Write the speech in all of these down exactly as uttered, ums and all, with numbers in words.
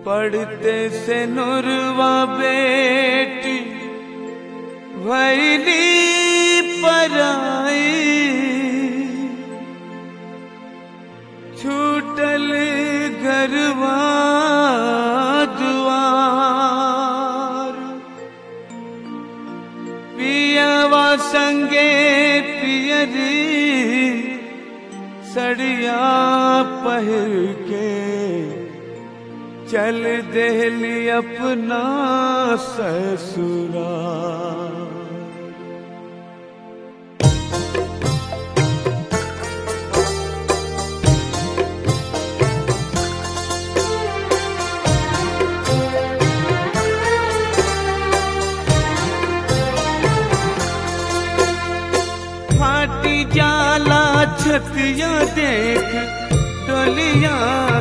पढ़ते से नुरवा बेटी भैली पराई, छूटल घरवा दुआर, पियवा संगे पियरी सड़िया पहिर के चल देहली अपना ससुराल। फाटी जाला छतिया देख डोलिया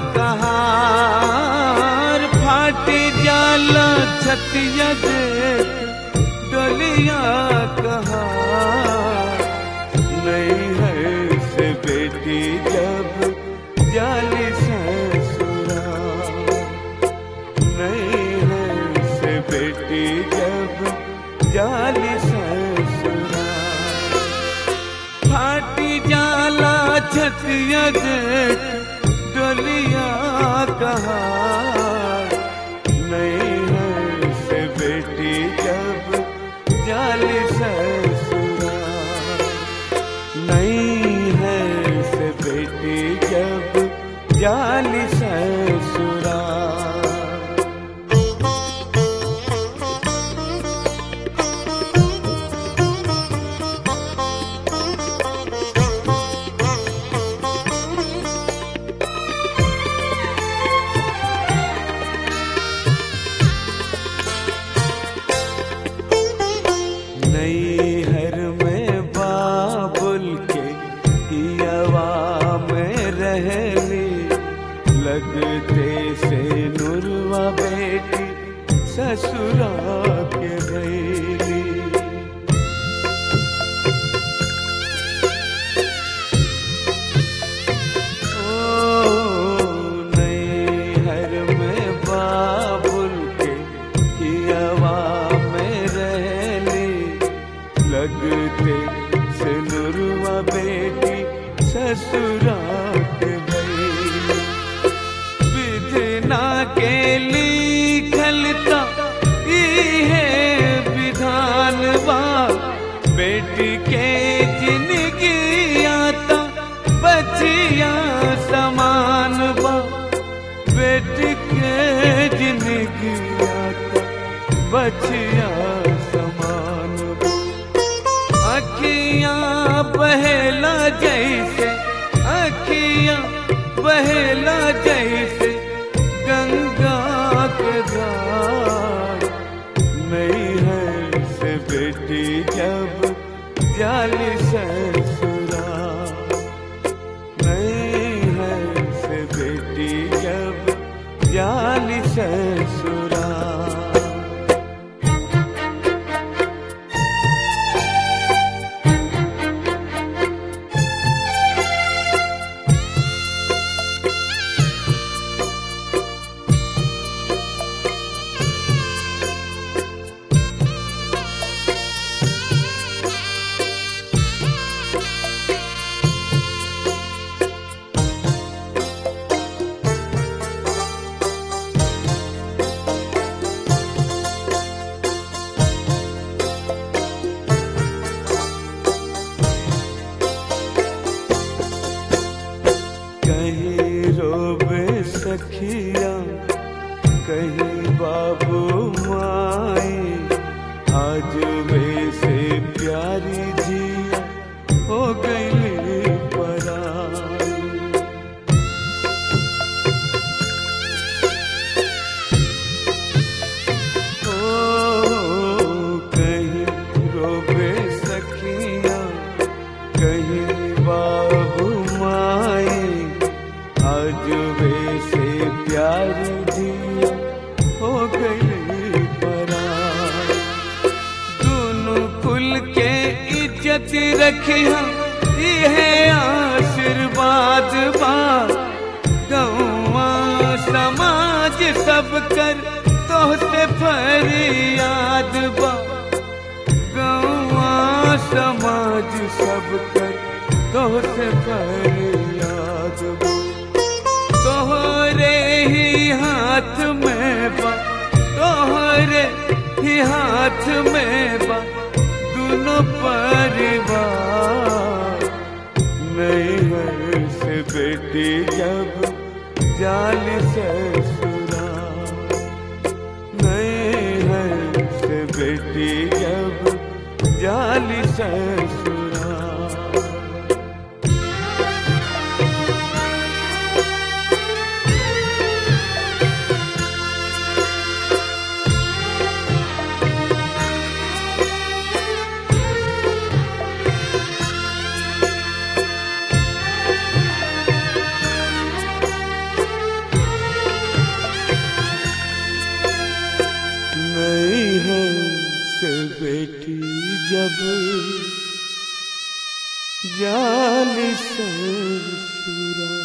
कहार, फाटी जाला छतिया देख डोलिया कहार। नहीं है से बेटी जब जाली ससुराल, नहीं है से बेटी जब जाली ससुराल। फाटी जाला छतिया देख डोलिया कहार, नहीं है से बेटी जब जाली ससुराल, नहीं है से बेटी जब जाली ससुराल। नैहर में बाबुल के हियवा में रहली, लगते से नुरवा बेटी ससुरा के गईली। ओ नैहर में बाबुल के हियवा में रहली, लगते से नुरवा बेटी ससुरा के गईली। विधना के लिखलता इहे विधान बा, बेटी के जिंदगी आता बचिया समान बा, बेटी के जिंदगी आता बचिया समान बा। अखियां बहेला जैसे, अखियां बहेला जैसे गंगा के धार, नहीं है से बेटी जब जाली ससुराल, नहीं है से बेटी जब जाली ससुराल। कहीं रोबे सखिया कहीं बाबू माई, आज वे से प्यारी जिया हो गई पराई। ओ कहीं रोबे सखिया कहीं बाबू माई, आज वे से प्यारी जिया हो गई पराई। दोनों कुल के इज्जत रखिया यह आशीर्वाद बा, गौवा समाज सब कर तोहसे फरियाद बा, गौवा समाज सब कर तोहसे फरियाद बा। तोहरे ही हाथ में बा, तोहरे ही हाथ में बा दोनों परिवार। नैहर से बेटी जब जाली ससुराल, नैहर से बेटी जब जाली ससुराल। नैहर से बेटी जब जाली ससुराल।